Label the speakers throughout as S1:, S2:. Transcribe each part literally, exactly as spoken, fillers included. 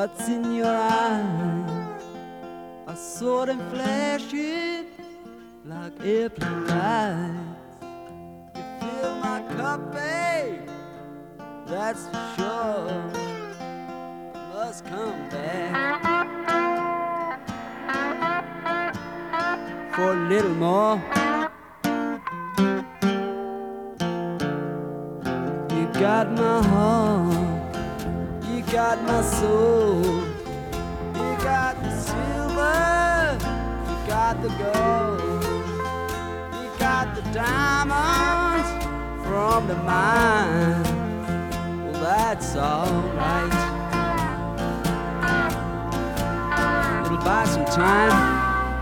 S1: What's in your eyes are sort and flashing like airplane lights. You fill my cup, babe, that's for sure. You must come back for a little more. You got my heart, you got my soul, you got the silver, you got the gold, you got the diamonds from the mine. Well, that's alright. It'll buy some time.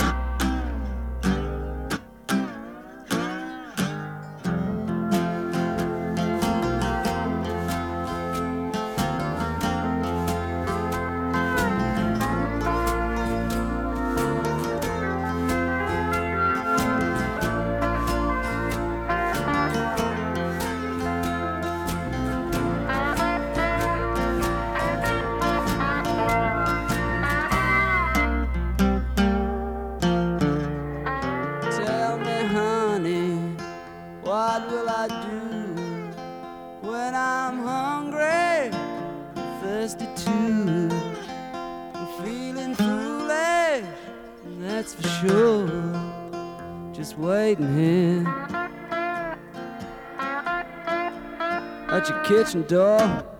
S1: What will I do when I'm hungry, thirsty too? I'm feeling foolish, that's for sure. Just waiting here at your kitchen door.